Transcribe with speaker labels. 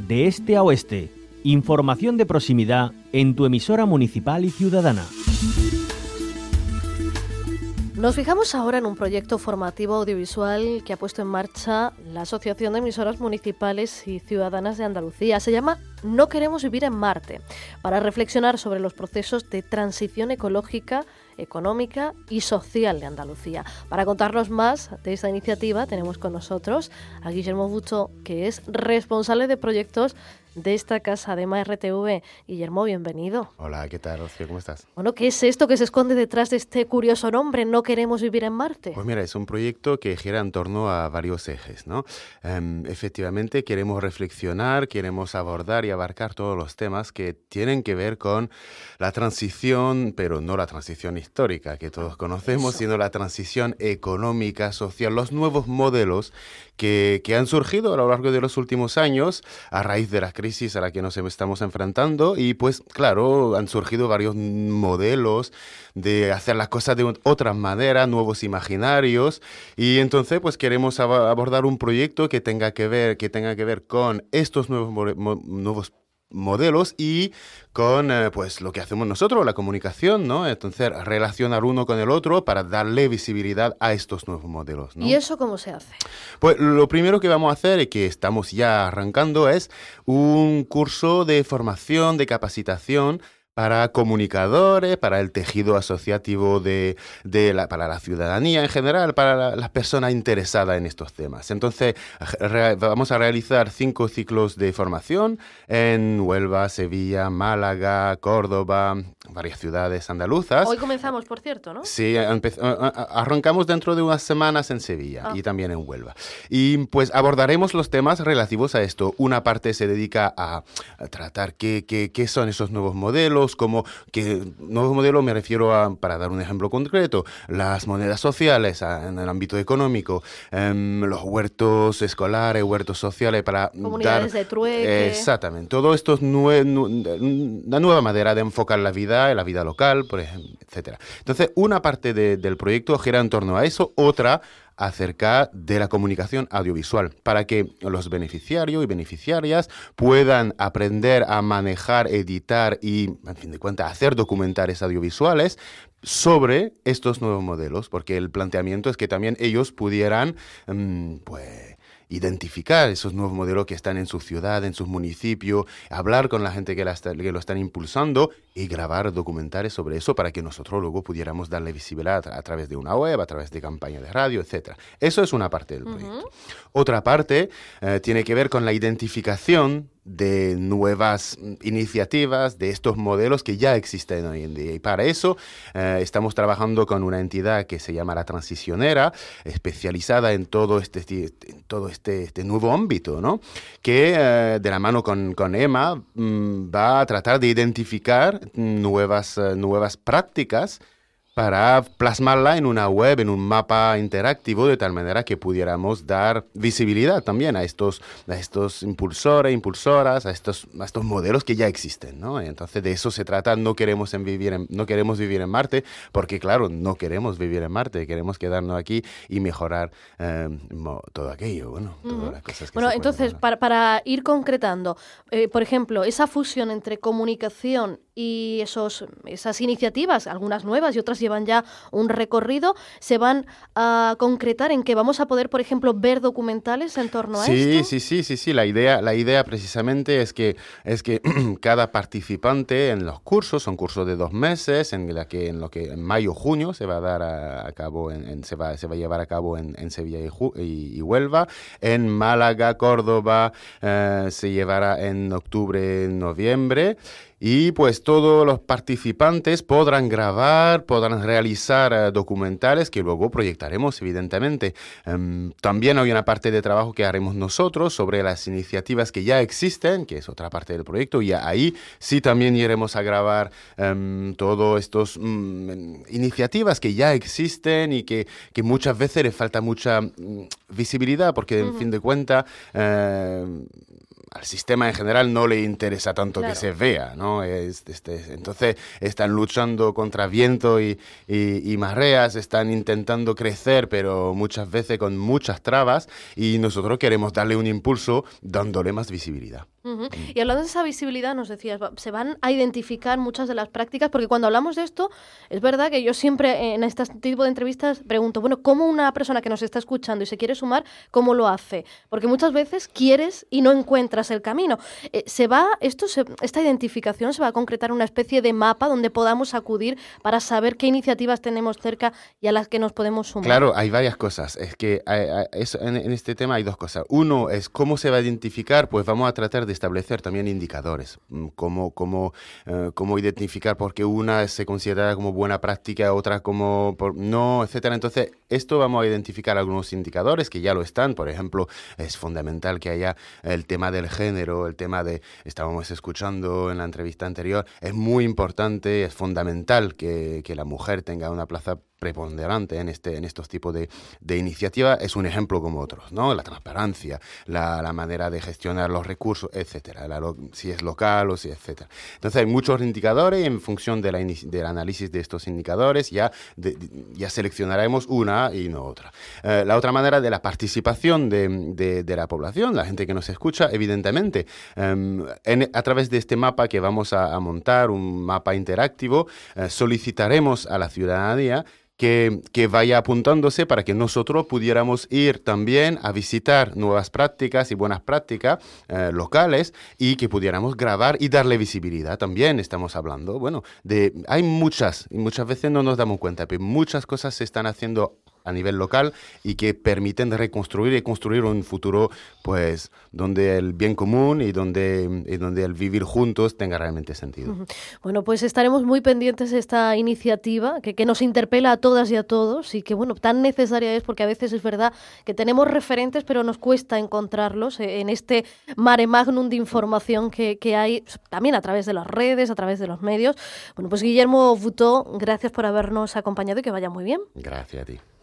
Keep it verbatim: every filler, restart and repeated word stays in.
Speaker 1: de este a oeste. Información de proximidad en tu emisora municipal y ciudadana.
Speaker 2: Nos fijamos ahora en un proyecto formativo audiovisual que ha puesto en marcha la Asociación de Emisoras Municipales y Ciudadanas de Andalucía. Se llama No queremos vivir en Marte, para reflexionar sobre los procesos de transición ecológica, económica y social de Andalucía. Para contarnos más de esta iniciativa tenemos con nosotros a Guillermo Bucho, que es responsable de proyectos de esta casa de M A R T V. Guillermo, bienvenido.
Speaker 3: Hola, ¿qué tal, Rocío? ¿Cómo estás?
Speaker 2: Bueno, ¿qué es esto que se esconde detrás de este curioso nombre, No queremos vivir en Marte?
Speaker 3: Pues mira, es un proyecto que gira en torno a varios ejes, ¿no? Um, efectivamente, queremos reflexionar, queremos abordar y abarcar todos los temas que tienen que ver con la transición, pero no la transición histórica que todos conocemos, Eso. sino la transición económica, social, los nuevos modelos que, que han surgido a lo largo de los últimos años a raíz de la crisis a la que nos estamos enfrentando y pues claro, han surgido varios modelos de hacer las cosas de otra manera, nuevos imaginarios y entonces pues queremos ab- abordar un proyecto que tenga que ver, que tenga que ver con estos nuevos, mo- mo- nuevos modelos y con eh, pues lo que hacemos nosotros, la comunicación, ¿no? Entonces, relacionar uno con el otro para darle visibilidad a estos nuevos modelos, ¿no?
Speaker 2: ¿Y eso cómo se hace?
Speaker 3: Pues lo primero que vamos a hacer y que estamos ya arrancando es un curso de formación, de capacitación para comunicadores, para el tejido asociativo de, de la, para la ciudadanía en general, para la, las personas interesadas en estos temas. Entonces, re, vamos a realizar cinco ciclos de formación en Huelva, Sevilla, Málaga, Córdoba, varias ciudades andaluzas.
Speaker 2: Hoy comenzamos, por cierto, ¿no?
Speaker 3: Sí, empez- arrancamos dentro de unas semanas en Sevilla ah. y también en Huelva. Y pues abordaremos los temas relativos a esto. Una parte se dedica a, a tratar qué, qué, qué son esos nuevos modelos, como que nuevos modelos me refiero a, para dar un ejemplo concreto, las monedas sociales a, en el ámbito económico, um, los huertos escolares, huertos sociales para
Speaker 2: comunidades
Speaker 3: dar,
Speaker 2: de trueque.
Speaker 3: Exactamente, todo esto es nue, nu, una nueva manera de enfocar la vida, la vida local, por ejemplo, etcétera. Entonces, una parte de, del proyecto gira en torno a eso, otra acerca de la comunicación audiovisual, para que los beneficiarios y beneficiarias puedan aprender a manejar, editar y, en fin de cuentas, hacer documentales audiovisuales sobre estos nuevos modelos, porque el planteamiento es que también ellos pudieran, mmm, pues, identificar esos nuevos modelos que están en su ciudad, en su municipio, hablar con la gente que, la está, que lo están impulsando y grabar documentales sobre eso para que nosotros luego pudiéramos darle visibilidad a, a través de una web, a través de campaña de radio, etcétera. Eso es una parte del proyecto. Uh-huh. Otra parte eh, tiene que ver con la identificación de nuevas iniciativas, de estos modelos que ya existen hoy en día. Y para eso eh, estamos trabajando con una entidad que se llama La Transicionera, especializada en todo este, en todo este, este nuevo ámbito, ¿no? Que eh, de la mano con, con Emma mmm, va a tratar de identificar nuevas, uh, nuevas prácticas para plasmarla en una web, en un mapa interactivo, de tal manera que pudiéramos dar visibilidad también a estos, a estos impulsores, impulsoras, a estos, a estos modelos que ya existen, ¿no? Entonces, de eso se trata. No queremos, en vivir en, no queremos vivir en Marte, porque, claro, no queremos vivir en Marte, queremos quedarnos aquí y mejorar eh, todo aquello, bueno, todas uh-huh. las cosas que
Speaker 2: Bueno,
Speaker 3: se
Speaker 2: entonces, para, para ir concretando, eh, por ejemplo, esa fusión entre comunicación y esos, esas iniciativas, algunas nuevas y otras llevan ya un recorrido, se van a concretar en que vamos a poder, por ejemplo, ver documentales en torno a
Speaker 3: sí,
Speaker 2: esto.
Speaker 3: Sí, sí, sí, sí. La idea, la idea precisamente es que es que cada participante en los cursos, son cursos de dos meses, en la que en lo que en mayo junio se va a dar a, a cabo, en, en, se va se va a llevar a cabo en, en Sevilla y, Ju, y, y Huelva, en Málaga, Córdoba, eh, se llevará en octubre, noviembre. Y pues todos los participantes podrán grabar, podrán realizar uh, documentales que luego proyectaremos, evidentemente. Um, también hay una parte de trabajo que haremos nosotros sobre las iniciativas que ya existen, que es otra parte del proyecto, y ahí sí también iremos a grabar um, todas estas um, iniciativas que ya existen y que, que muchas veces les falta mucha um, visibilidad, porque en uh-huh. fin de cuentas... Uh, al sistema en general no le interesa tanto
Speaker 2: Claro.
Speaker 3: que se vea, ¿no? Es, este, entonces están luchando contra viento y, y, y mareas, están intentando crecer, pero muchas veces con muchas trabas, y nosotros queremos darle un impulso dándole más visibilidad.
Speaker 2: Uh-huh. Y hablando de esa visibilidad, nos decías, va- se van a identificar muchas de las prácticas, porque cuando hablamos de esto, es verdad que yo siempre en este tipo de entrevistas pregunto, bueno, ¿cómo una persona que nos está escuchando y se quiere sumar, cómo lo hace? Porque muchas veces quieres y no encuentras el camino. Eh, se va, esto se- esta identificación se va a concretar en una especie de mapa donde podamos acudir para saber qué iniciativas tenemos cerca y a las que nos podemos sumar.
Speaker 3: Claro, hay varias cosas. Es que hay- hay- es- en, en este tema hay dos cosas. Uno es cómo se va a identificar, pues vamos a tratar de establecer también indicadores. Mm, Cómo, cómo, eh, cómo identificar por qué una se considera como buena práctica, otra como por- no, etcétera. Entonces, esto vamos a identificar algunos indicadores que ya lo están. Por ejemplo, es fundamental que haya el tema del género, el tema de, estábamos escuchando en la entrevista anterior, es muy importante, es fundamental que, que la mujer tenga una plaza preponderante en, este, en estos tipos de, de iniciativas. Es un ejemplo como otros, ¿no? La transparencia, la, la manera de gestionar los recursos, etcétera, la lo- si es local o si etcétera. Entonces hay muchos indicadores y en función de la inici- del análisis de estos indicadores ya, de- de- ya seleccionaremos una y no otra. Eh, la otra manera de la participación de, de- de la población, la gente que nos escucha, evidentemente, em, en- a través de este mapa que vamos a, a montar, un mapa interactivo, eh, solicitaremos a la ciudadanía que, que vaya apuntándose para que nosotros pudiéramos ir también a visitar nuevas prácticas y buenas prácticas eh, locales, y que pudiéramos grabar y darle visibilidad. También estamos hablando, bueno, de hay muchas, y muchas veces no nos damos cuenta, pero muchas cosas se están haciendo a nivel local y que permiten reconstruir y construir un futuro, pues, donde el bien común y donde, y donde el vivir juntos tenga realmente sentido.
Speaker 2: Ujú. Bueno, pues estaremos muy pendientes de esta iniciativa que, que nos interpela a todas y a todos, y que, bueno, tan necesaria es, porque a veces es verdad que tenemos referentes, pero nos cuesta encontrarlos eh, en este mare magnum de información que, que hay también a través de las redes, a través de los medios. Bueno, pues Guillermo Butó, gracias por habernos acompañado y que vaya muy bien.
Speaker 3: Gracias a ti.